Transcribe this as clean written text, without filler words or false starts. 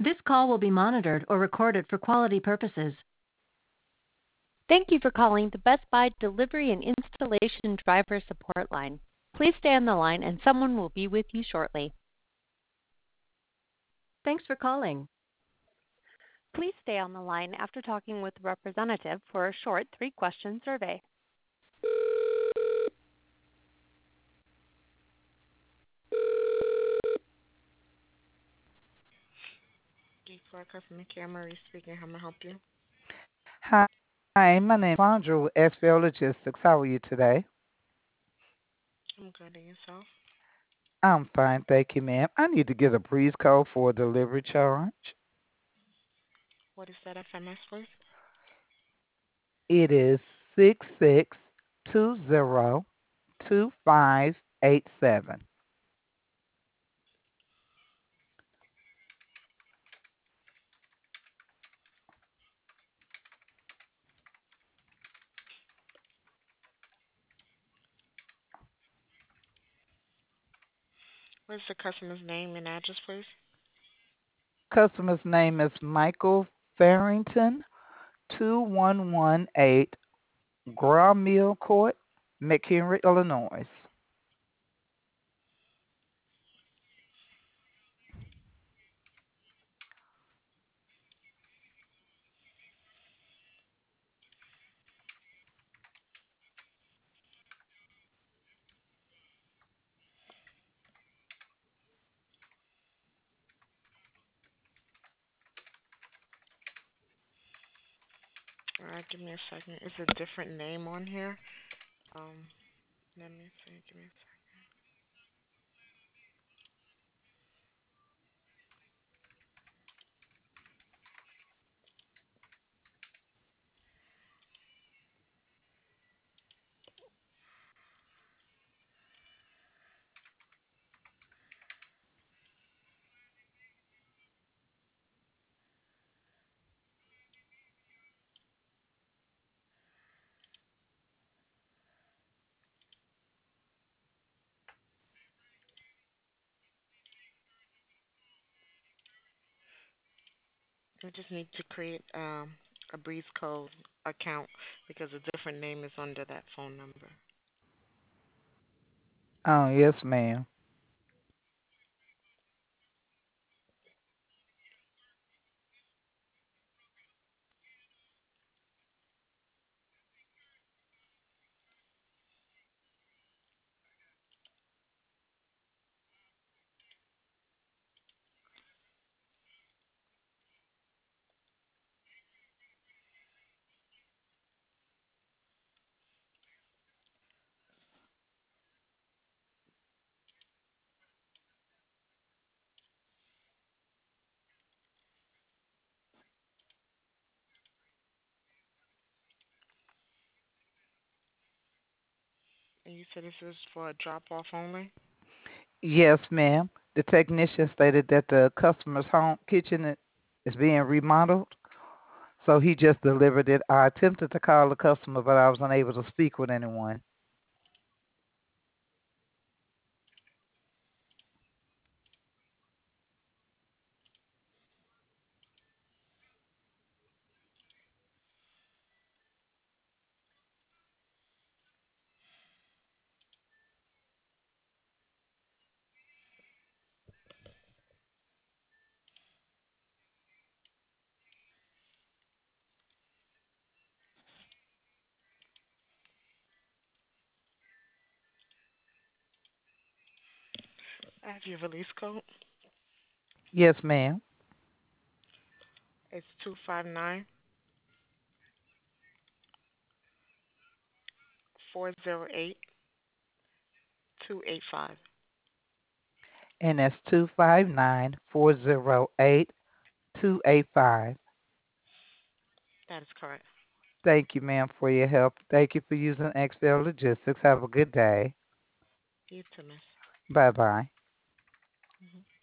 This call will be monitored or recorded for quality purposes. Thank you for calling the Best Buy Delivery and Installation Driver Support Line. Please stay on the line and someone will be with you shortly. Thanks for calling. Please stay on the line after talking with a representative for a short 3-question survey. G4 Customer Care, Marie speaking. How may I help you? Hi, my name is Sandra with SVO Logistics. How are you today? I'm good. And yourself? I'm fine, thank you, ma'am. I need to get a breeze code for a delivery charge. What is that FMS, please? It is 66202587. What is the customer's name and address, please? Customer's name is Michael Farrington, 2118 Mill Court, McHenry, Illinois. All right, give me a second. It's a different name on here. Um, Let me see. Give me a second. We just need to create a Breeze Code account because a different name is under that phone number. Oh, yes, ma'am. And you said this is for a drop off only? Yes, ma'am. The technician stated that the customer's home kitchen is being remodeled. So he just delivered it. I attempted to call the customer, but I was unable to speak with anyone. I have your release code. Yes, ma'am. It's 259-408-285. And that's 259-408-285. That is correct. Thank you, ma'am, for your help. Thank you for using XL Logistics. Have a good day. You too, miss. Bye bye. Mhm.